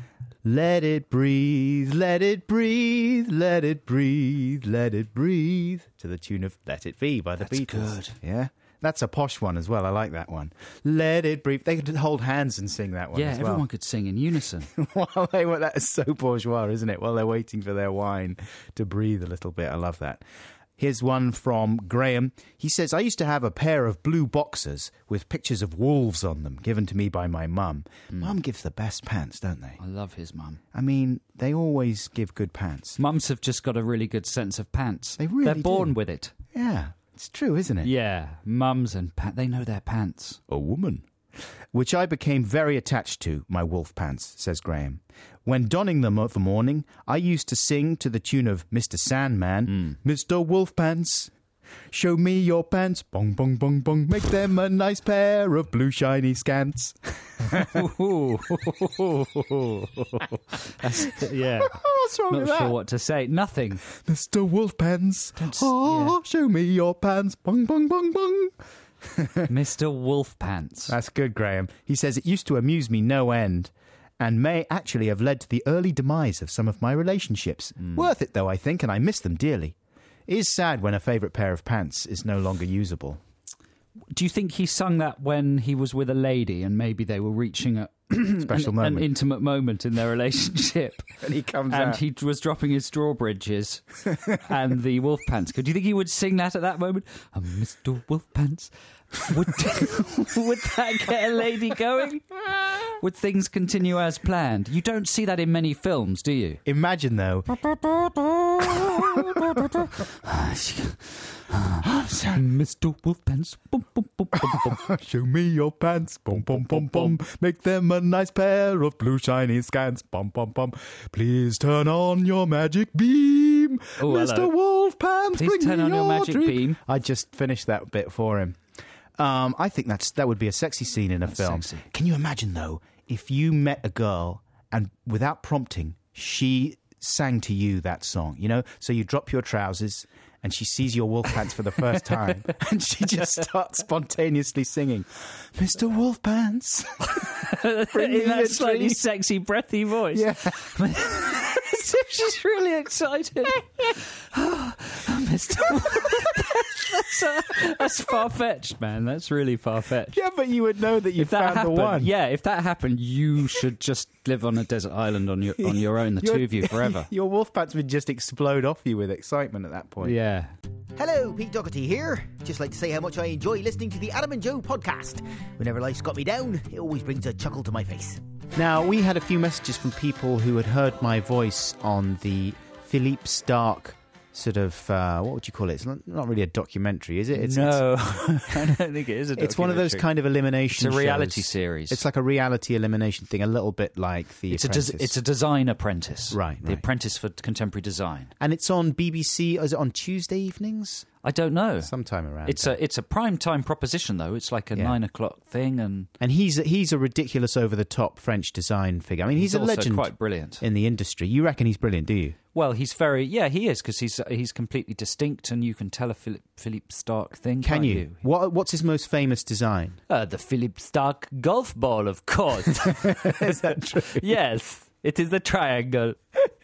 let it breathe, let it breathe, let it breathe, let it breathe, to the tune of Let It Be by the Beatles. That's good. Yeah. That's a posh one as well. I like that one. Let it breathe. They could hold hands and sing that one as well. Yeah, everyone could sing in unison. While they were, that is so bourgeois, isn't it? While they're waiting for their wine to breathe a little bit. I love that. Here's one from Graham. He says, I used to have a pair of blue boxers with pictures of wolves on them, given to me by my mum. Mum gives the best pants, don't they? I love his mum. I mean, they always give good pants. Mums have just got a really good sense of pants. They really They're born do. with it. Yeah. It's true, isn't it? Yeah, mums and they know their pants. A woman which I became very attached to, my wolf pants, says Graham. When donning them of a morning, I used to sing to the tune of Mr. Sandman, Mr. Wolf Pants, show me your pants, bong, bong, bong, bong, make them a nice pair of blue shiny scants. Yeah. What's wrong with Not that? sure what to say. Nothing. Mr. Wolf Pants, yeah. show me your pants, bong, bong, bong, bong. Mr. Wolf Pants. That's good, Graham. He says it used to amuse me no end and may actually have led to the early demise of some of my relationships. Worth it, though, I think, and I miss them dearly. It is sad when a favourite pair of pants is no longer usable. Do you think he sung that when he was with a lady and maybe they were reaching a Special moment. an intimate moment in their relationship? And he comes and out. he was dropping his drawbridges and the wolf pants. Do you think he would sing that at that moment? Mr. Wolf Pants. Would that get a lady going? Would things continue as planned? You don't see that in many films, do you? Imagine, though. Mr. Wolf Pants. Boom, boom, boom, boom, boom. Show me your pants, bum, bum, bum, bum. Make them a nice pair of blue shiny scants, bum, bum, bum. Please turn on your magic beam, Oh, Mr. hello. Wolf Pants. Please bring turn me on your magic drink. beam. I just finished that bit for him. I think that would be a sexy scene in a film. sexy. Can you imagine, though, if you met a girl and without prompting, she sang to you that song, you know? So you drop your trousers and she sees your wolf pants for the first time and she just starts spontaneously singing, Mr. Wolf Pants. Bring me In that a slightly drink. sexy, breathy voice. Yeah. As if she's really excited. Mr. That's far-fetched, man. That's really far-fetched. Yeah, but you would know that you If that found happened, the one. yeah, if that happened, you should just live on a desert island on your own, the two of you, forever. Your wolf pants would just explode off you with excitement at that point. Yeah. Hello, Pete Doherty here. Just like to say how much I enjoy listening to the Adam and Joe podcast. Whenever life's got me down, it always brings a chuckle to my face. Now, we had a few messages from people who had heard my voice on the Philippe Stark sort of, what would you call it? It's not really a documentary, is it? No, I don't think it is a documentary. It's one of those kind of elimination It's a reality shows. series. It's like a reality elimination thing, a little bit like The Apprentice. It's a design apprentice. Right. The Apprentice for Contemporary Design. And it's on BBC, is it on Tuesday evenings? I don't know. Sometime around It's there. a prime time proposition, though. It's like a 9 o'clock thing, and he's a ridiculous, over the top French design figure. I mean, he's a also legend, quite brilliant in the industry. You reckon he's brilliant, do you? Well, he is, because he's completely distinct, and you can tell a Philippe Stark thing. Can can't you? What's his most famous design? The Philippe Stark golf ball, of course. Is that true? Yes, it is the triangle.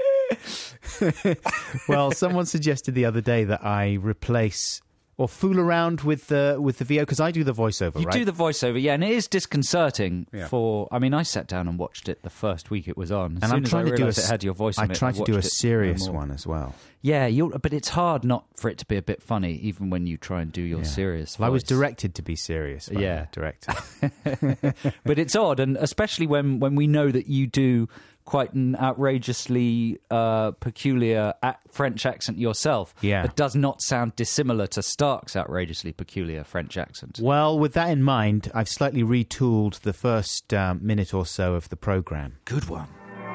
Well, someone suggested the other day that I replace or fool around with the VO, because I do the voiceover, You right? do the voiceover, yeah, and it is disconcerting. Yeah. I mean, I sat down and watched it the first week it was on. As and soon I'm as trying I to do realised it had your voice on it, try I to do a watched it serious no more. one as well. Yeah, but it's hard not for it to be a bit funny, even when you try and do your serious Well, I was voice. directed to be serious by the director. But it's odd, and especially when we know that you do quite an outrageously peculiar French accent yourself. Yeah. That does not sound dissimilar to Stark's outrageously peculiar French accent. Well, with that in mind, I've slightly retooled the first minute or so of the programme. Good one.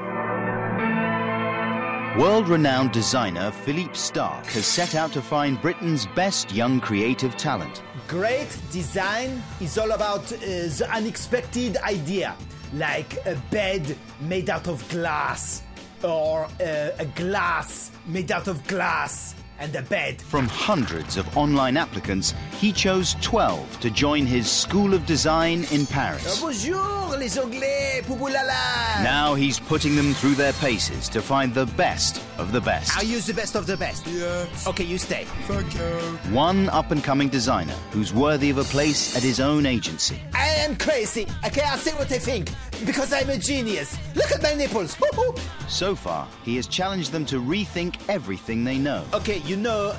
World-renowned designer Philippe Stark has set out to find Britain's best young creative talent. Great design is all about the unexpected idea, like a bed made out of glass, or a glass made out of glass and a bed. From hundreds of online applicants, he chose 12 to join his School of Design in Paris. Bonjour, les Anglais, poupou-la-la. Now he's putting them through their paces to find the best of the best. I'll use the best of the best. Yes. Okay, you stay. Thank you. One up-and-coming designer who's worthy of a place at his own agency. I am crazy. Okay, I'll say what I think, because I'm a genius. Look at my nipples. Woo-hoo. So far, he has challenged them to rethink everything they know. Okay, you know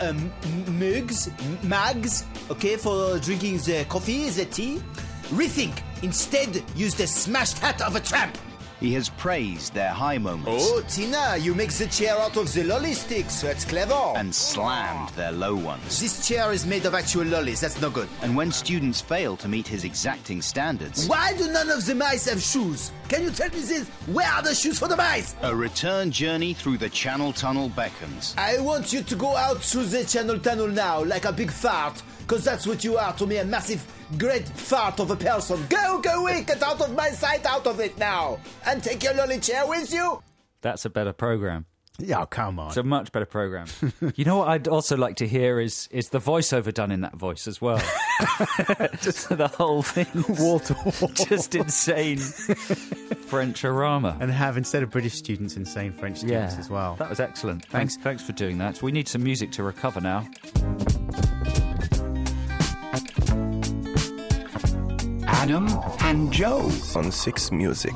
mags, okay, for drinking the coffee, the tea. Rethink. Instead, use the smashed hat of a tramp. He has praised their high moments. Oh, Tina, you make the chair out of the lolly sticks. That's clever. And slammed their low ones. This chair is made of actual lollies. That's no good. And when students fail to meet his exacting standards... Why do none of the mice have shoes? Can you tell me this? Where are the shoes for the mice? A return journey through the Channel Tunnel beckons. I want you to go out through the Channel Tunnel now, like a big fart. Because that's what you are to me, a massive, great fart of a person. Go away, get out of my sight, out of it now. And take your lolly chair with you. That's a better programme. Yeah, come on. It's a much better programme. You know what I'd also like to hear is the voiceover done in that voice as well. Just the whole thing. Wall to wall. Just insane French-orama. And have, instead of British students, insane French students as well. That was excellent. Thanks for doing that. We need some music to recover now. Adam and Joe on Six Music.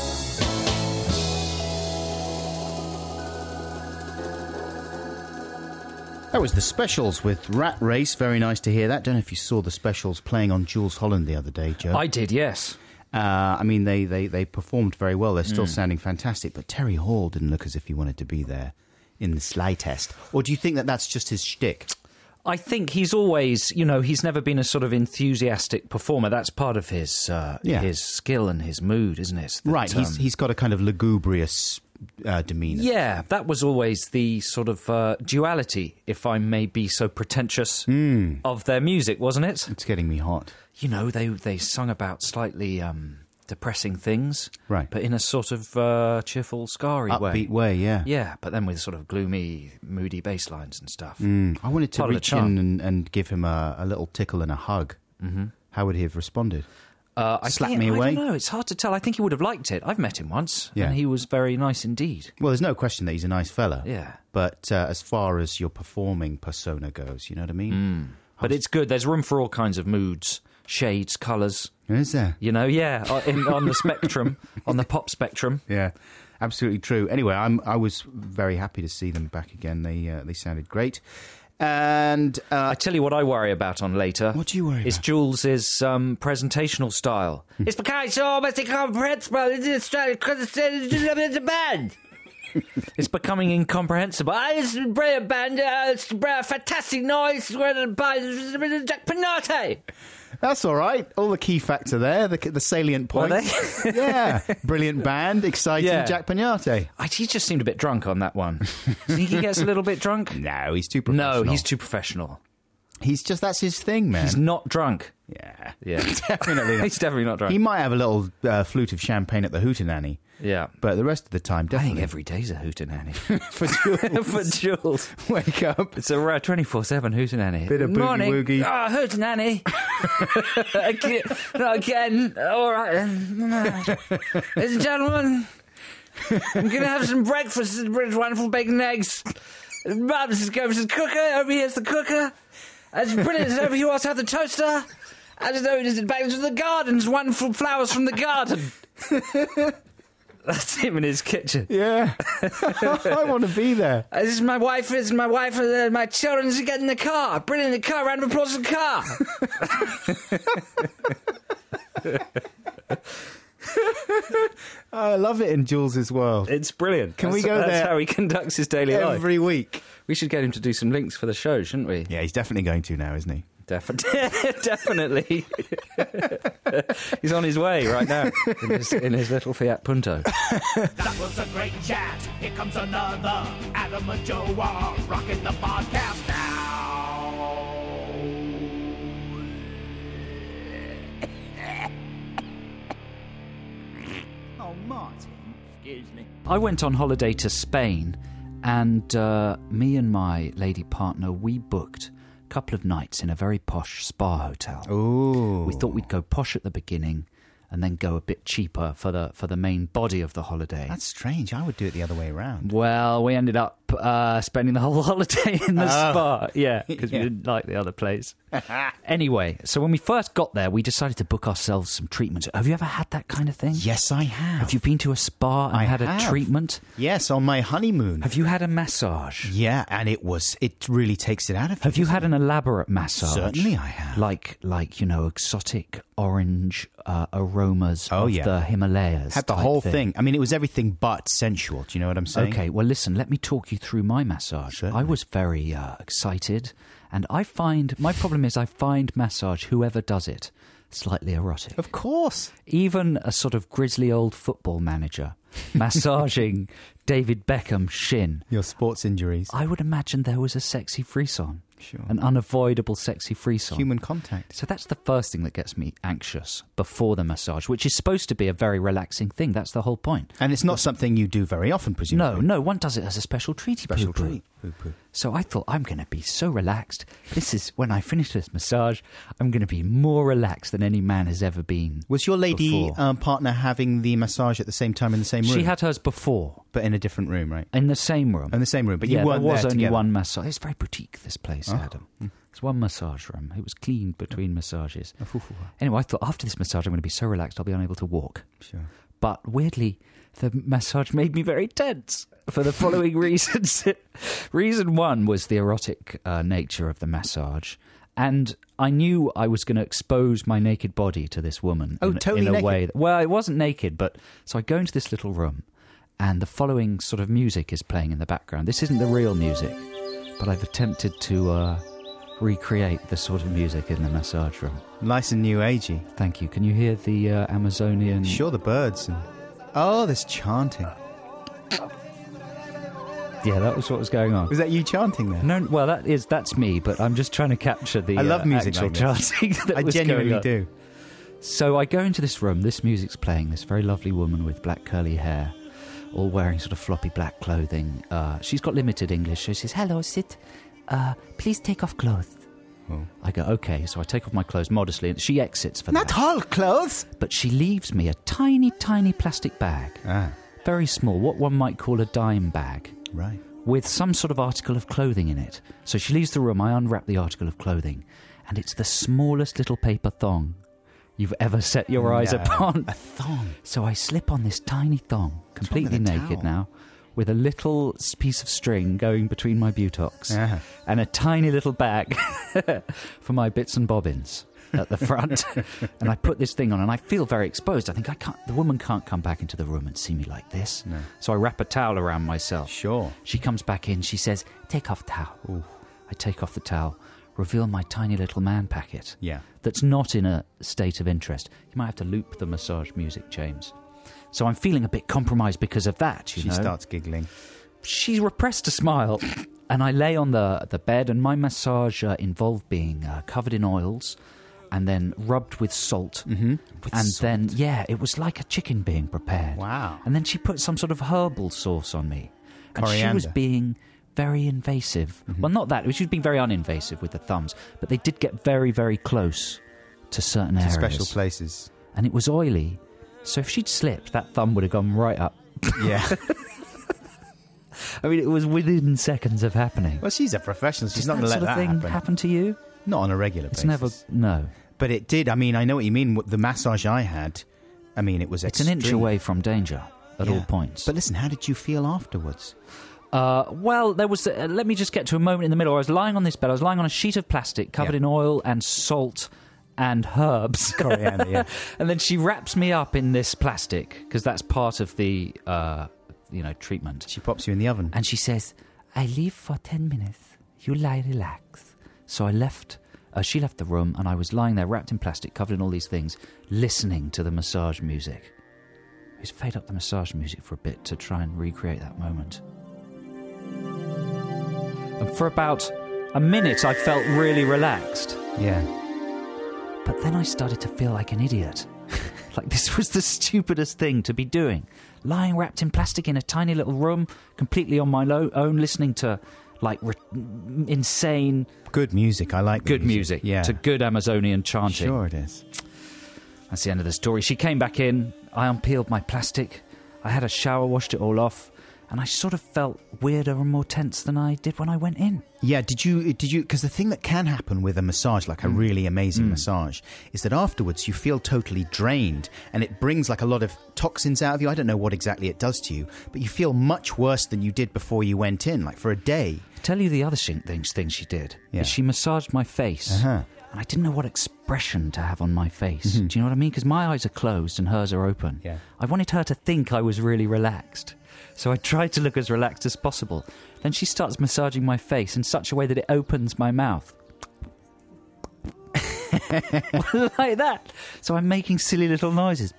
That was the Specials with Rat Race. Very nice to hear that. Don't know if you saw the Specials playing on Jules Holland the other day, Joe. I did, yes. I mean, they performed very well. They're still sounding fantastic. But Terry Hall didn't look as if he wanted to be there in the slightest. Or do you think that that's just his shtick? I think he's always, he's never been a sort of enthusiastic performer. That's part of his skill and his mood, isn't it? That, right, he's got a kind of lugubrious demeanour. Yeah, that was always the sort of duality, if I may be so pretentious, of their music, wasn't it? It's getting me hot. They sung about slightly depressing things, right? But in a sort of cheerful, scarry upbeat way, yeah. Yeah, but then with sort of gloomy, moody bass lines and stuff. I wanted to reach in and give him a little tickle and a hug. Mm-hmm. How would he have responded? Slap me away? I don't know, it's hard to tell. I think he would have liked it. I've met him once, and he was very nice indeed. Well, there's no question that he's a nice fella. Yeah. But as far as your performing persona goes, you know what I mean? But it's good. There's room for all kinds of moods, shades, colours. Is there? On the spectrum, on the pop spectrum. Yeah, absolutely true. Anyway, I was very happy to see them back again. They sounded great. And I tell you what I worry about on Later. What do you worry about? Is Jules' presentational style. It's becoming so almost incomprehensible because it's a band. It's becoming incomprehensible. It's a brilliant band. It's a fantastic noise. Jack Panate. That's all right. All the key facts are there, the salient points. Yeah. Brilliant band, exciting Jack Pagnate. He just seemed a bit drunk on that one. Do you think he gets a little bit drunk? No, he's too professional. No, he's too professional. That's his thing, man. He's not drunk. Yeah. Definitely not. He's definitely not drunk. He might have a little flute of champagne at the Hootenanny. Yeah. But the rest of the time, definitely. I think every day's a Hootenanny. For Jules. For Jules. Wake up. It's a 24/7 Hootenanny. Bit of morning. boogie woogie. Hootenanny. Again. All right then. Ladies and gentlemen, I'm going to have some breakfast. Wonderful bacon and eggs. Bubs goes to the cooker. Over here's the cooker. It's brilliant. Over here also have the toaster. I just know it's back into the gardens. Wonderful flowers from the garden. That's him in his kitchen. Yeah. I want to be there. This is my wife. My children to get in the car. Brilliant, the car. Round of applause for the car. I love it in Jules' world. It's brilliant. Can we go there? That's how he conducts his daily life. Every week. We should get him to do some links for the show, shouldn't we? Yeah, he's definitely going to now, isn't he? Definitely. He's on his way right now in his little Fiat Punto. That was a great chat. Here comes another. Adam and Joe are rocking the podcast now. Oh, Martin. Excuse me. I went on holiday to Spain, and me and my lady partner, we booked a couple of nights in a very posh spa hotel. Ooh. We thought we'd go posh at the beginning and then go a bit cheaper for the main body of the holiday. That's strange. I would do it the other way around. Well, we ended up spending the whole holiday in the spa. Yeah, because we didn't like the other place. Anyway, so when we first got there, we decided to book ourselves some treatment. Have you ever had that kind of thing? Yes, I have. Have you been to a spa and had a treatment? Yes, on my honeymoon. Have you had a massage? Yeah, and it really takes it out of you. Have you had an elaborate massage? Certainly I have. Like exotic orange aroma aromas of the Himalayas. Had the type whole thing. I mean, it was everything but sensual. Do you know what I'm saying? Okay, well, listen, let me talk you through my massage. Certainly. I was very excited, and my problem is I find massage, whoever does it, slightly erotic. Of course. Even a sort of grizzly old football manager massaging David Beckham's shin. Your sports injuries. I would imagine there was a sexy frisson. Sure. An unavoidable sexy frisson. Human contact. So that's the first thing that gets me anxious before the massage, which is supposed to be a very relaxing thing. That's the whole point. And it's not something you do very often, presumably. No, one does it as a special treaty. Special poo-poo. treat. Poo-poo. So I thought, I'm going to be so relaxed. This is, when I finish this massage, I'm going to be more relaxed than any man has ever been. Was your lady partner having the massage at the same time in the same room? She had hers before. But in a different room, right? In the same room. In the same room, but you weren't there was there only together. one massage. It's very boutique, this place, Adam. It's one massage room. It was cleaned between massages. Anyway, I thought after this massage I'm going to be so relaxed I'll be unable to walk. Sure. But weirdly, the massage made me very tense for the following reasons. Reason one was the erotic nature of the massage. And I knew I was going to expose my naked body to this woman totally in a naked. way. Well, it wasn't naked, but so I go into this little room and the following sort of music is playing in the background. This isn't the real music, but I've attempted to recreate the sort of music in the massage room. Nice and new agey. Thank you. Can you hear the Amazonian... Sure, the birds. Oh, there's chanting. Yeah, that was what was going on. Was that you chanting there? No, well, that's me, but I'm just trying to capture the I love music actual like this. chanting that I was genuinely going on. do. So I go into this room, this music's playing, this very lovely woman with black curly hair, all wearing sort of floppy black clothing. She's got limited English. She says, "Hello, sit. Please take off clothes." Oh. I go, okay, so I take off my clothes modestly, and she exits for that. Not all clothes! But she leaves me a tiny, tiny plastic bag. Very small, what one might call a dime bag. Right. With some sort of article of clothing in it. So she leaves the room, I unwrap the article of clothing, and it's the smallest little paper thong you've ever set your eyes upon. A thong. So I slip on this tiny thong, completely with a naked towel? now, with a little piece of string going between my buttocks, and a tiny little bag for my bits and bobbins at the front. And I put this thing on, and I feel very exposed. I think the woman can't come back into the room and see me like this. No. So I wrap a towel around myself. Sure. She comes back in, she says, "Take off the towel." Ooh. I take off the towel, reveal my tiny little man packet. Yeah. That's not in a state of interest. You might have to loop the massage music, James. So I'm feeling a bit compromised because of that, you know. She starts giggling. She repressed a smile, and I lay on the bed, and my massage involved being covered in oils and then rubbed with salt. Mm-hmm. Then, it was like a chicken being prepared. Wow. And then she put some sort of herbal sauce on me. And she Coriander. was being very invasive. Mm-hmm. Well, not that. She was being very uninvasive with the thumbs, but they did get very, very close to certain areas. Special places. And it was oily. So if she'd slipped, that thumb would have gone right up. Yeah. I mean, it was within seconds of happening. Well, she's a professional. She's Does not going to let that that sort of thing happen. to you? Not on a regular It's basis. never... No. But it did. I mean, I know what you mean. The massage I had, I mean, it was It's an inch extreme. away from danger at all points. But listen, how did you feel afterwards? Well, there was... let me just get to a moment in the middle. I was lying on this bed. I was lying on a sheet of plastic covered in oil and salt and herbs. Coriander, yeah. And then she wraps me up in this plastic, because that's part of the, treatment. She pops you in the oven. And she says, "I leave for 10 minutes. You lie, relax." So I left... she left the room, and I was lying there wrapped in plastic, covered in all these things, listening to the massage music. I just fade up the massage music for a bit to try and recreate that moment. And for about a minute, I felt really relaxed. Yeah. But then I started to feel like an idiot. Like this was the stupidest thing to be doing. Lying wrapped in plastic in a tiny little room, completely on my own, listening to, like, insane... Good music. I like good music. Yeah. To good Amazonian chanting. Sure it is. That's the end of the story. She came back in. I unpeeled my plastic. I had a shower, washed it all off. And I sort of felt weirder and more tense than I did when I went in. Yeah, did you, because the thing that can happen with a massage, like a really amazing massage, is that afterwards you feel totally drained and it brings like a lot of toxins out of you. I don't know what exactly it does to you, but you feel much worse than you did before you went in, like for a day. Tell you the other thing she did. Yeah. Is she massaged my face. Uh-huh. and I didn't know what expression to have on my face. Do you know what I mean? Because my eyes are closed and hers are open. Yeah. I wanted her to think I was really relaxed. So I tried to look as relaxed as possible. Then she starts massaging my face in such a way that it opens my mouth. Like that. So I'm making silly little noises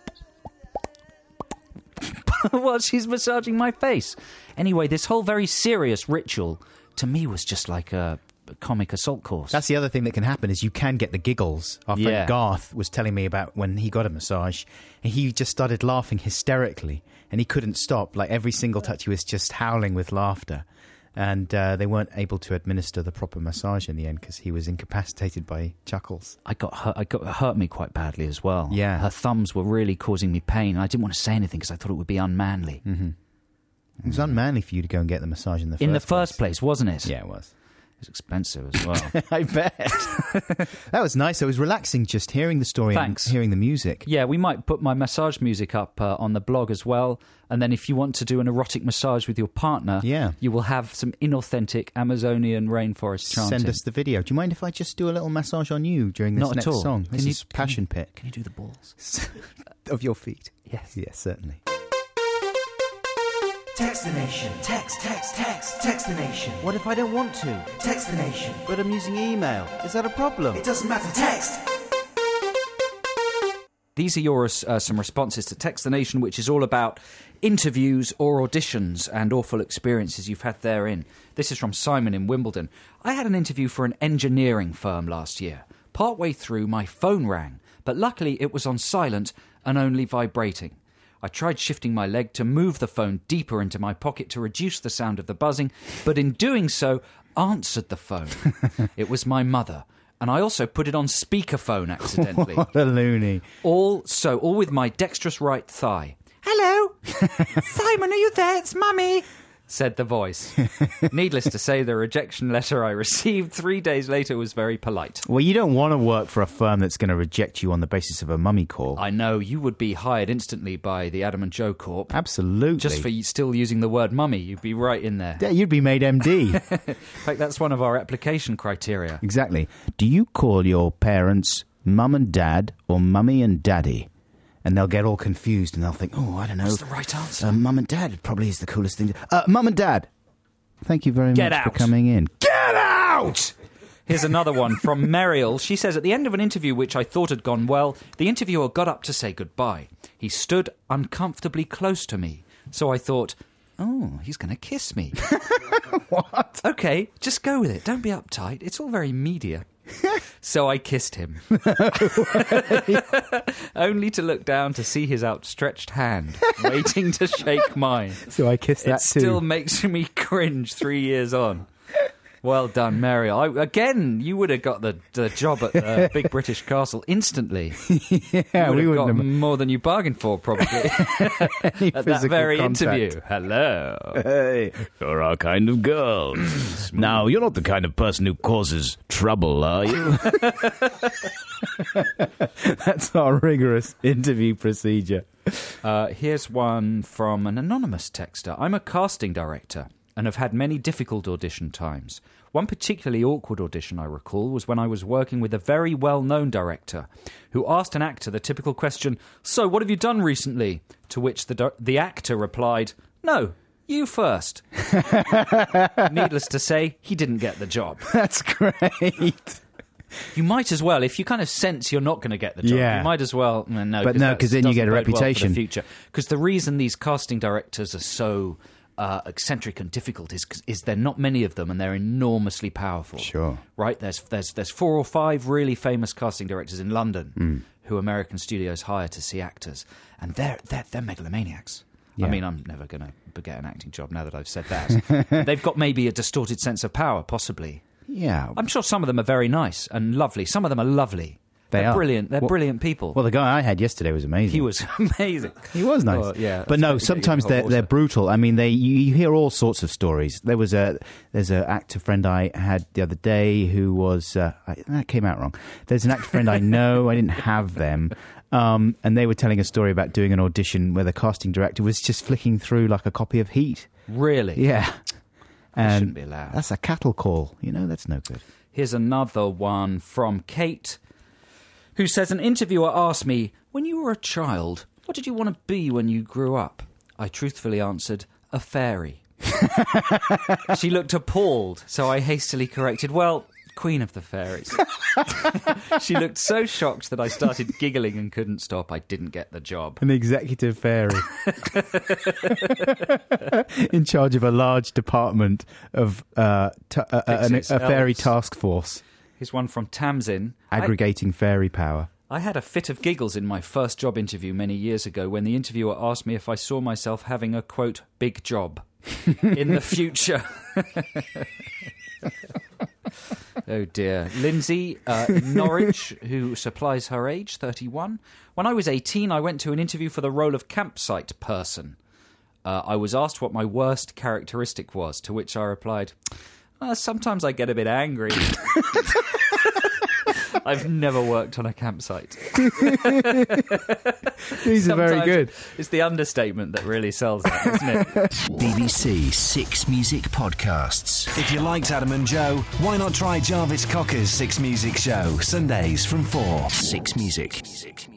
while she's massaging my face. Anyway, this whole very serious ritual to me was just like a comic assault course. That's the other thing that can happen is you can get the giggles. Our friend Garth was telling me about when he got a massage and he just started laughing hysterically and he couldn't stop. Like every single touch he was just howling with laughter. And they weren't able to administer the proper massage in the end because he was incapacitated by chuckles. It hurt me quite badly as well. Yeah. Her thumbs were really causing me pain. I didn't want to say anything because I thought it would be unmanly. Mm-hmm. It was unmanly for you to go and get the massage in the first place, wasn't it? Yeah, it was. It was expensive as well. I bet. That was nice. It was relaxing just hearing the story and hearing the music. Yeah, we might put my massage music up on the blog as well. And then if you want to do an erotic massage with your partner, you will have some inauthentic Amazonian rainforest chanting. Send us the video. Do you mind if I just do a little massage on you during this next song? This is Passion Pit. Can you do the balls? Of your feet? Yes. Yes, certainly. Text the nation. Text the nation. What if I don't want to? Text the nation. But I'm using email. Is that a problem? It doesn't matter. Text. These are your some responses to Text the Nation, which is all about interviews or auditions and awful experiences you've had therein. This is from Simon in Wimbledon. I had an interview for an engineering firm last year. Partway through, my phone rang, but luckily it was on silent and only vibrating. I tried shifting my leg to move the phone deeper into my pocket to reduce the sound of the buzzing, but in doing so, answered the phone. It was my mother, and I also put it on speakerphone accidentally. What a loony. All with my dexterous right thigh. Hello? Simon, are you there? It's Mummy, said the voice. Needless to say, the rejection letter I received 3 days later was very polite. Well, you don't want to work for a firm that's going to reject you on the basis of a mummy call. I know. You would be hired instantly by the Adam and Joe Corp. Absolutely. Just for still using the word mummy. You'd be right in there. Yeah, you'd be made MD. In fact, that's one of our application criteria. Exactly. Do you call your parents mum and dad or mummy and daddy? And they'll get all confused and they'll think, oh, I don't know. What's the right answer? Mum and dad probably is the coolest thing. Mum and dad, thank you very Get much out. for coming in. Get out! Here's another one from Meriel. She says, at the end of an interview which I thought had gone well, the interviewer got up to say goodbye. He stood uncomfortably close to me. So I thought, oh, he's going to kiss me. What? Okay, just go with it. Don't be uptight. It's all very media. So I kissed him. Only to look down to see his outstretched hand, waiting to shake mine. So I kissed that too. It still makes me cringe 3 years on. Well done, Mariel. Again, you would have got the job at the Big British Castle instantly. Yeah, we would have got more than you bargained for, probably, at that very interview. Hello. Hey, you're our kind of girl. Now, you're not the kind of person who causes trouble, are you? That's our rigorous interview procedure. Here's one from an anonymous texter. I'm a casting director and have had many difficult audition times. One particularly awkward audition I recall was when I was working with a very well-known director who asked an actor the typical question, so what have you done recently? To which the actor replied, no, you first. Needless to say, he didn't get the job. That's great. You might as well, if you kind of sense you're not going to get the job, you might as well... No, but no, because then you get a reputation. Well for the future. Because the reason these casting directors are so... eccentric and difficult is there not many of them and they're enormously powerful. Sure. Right? There's 4 or 5 really famous casting directors in London who American studios hire to see actors, and they're megalomaniacs. Yeah. I mean, I'm never going to get an acting job now that I've said that. They've got maybe a distorted sense of power, possibly. Yeah. I'm sure some of them are very nice and lovely. Some of them are lovely. They're brilliant. They're brilliant people. Well, the guy I had yesterday was amazing. He was amazing. He was nice. Oh, yeah, but no, sometimes they're brutal. I mean, you hear all sorts of stories. There's an actor friend I had the other day who was that came out wrong. There's an actor friend I know. I didn't have them. And they were telling a story about doing an audition where the casting director was just flicking through like a copy of Heat. Really? Yeah. That shouldn't be allowed. That's a cattle call. That's no good. Here's another one from Kate, who says, an interviewer asked me, when you were a child, what did you want to be when you grew up? I truthfully answered, a fairy. She looked appalled, so I hastily corrected, well, Queen of the Fairies. She looked so shocked that I started giggling and couldn't stop. I didn't get the job. An executive fairy. In charge of a large department of a fairy task force. Here's one from Tamsin. Aggregating fairy power. I had a fit of giggles in my first job interview many years ago when the interviewer asked me if I saw myself having a, quote, big job in the future. Oh dear. Lindsay in Norwich, who supplies her age, 31. When I was 18, I went to an interview for the role of campsite person. I was asked what my worst characteristic was, to which I replied, sometimes I get a bit angry. I've never worked on a campsite. These are very good. It's the understatement that really sells that, isn't it? BBC Six Music Podcasts. If you liked Adam and Joe, why not try Jarvis Cocker's Six Music Show, Sundays from 4. Six Music.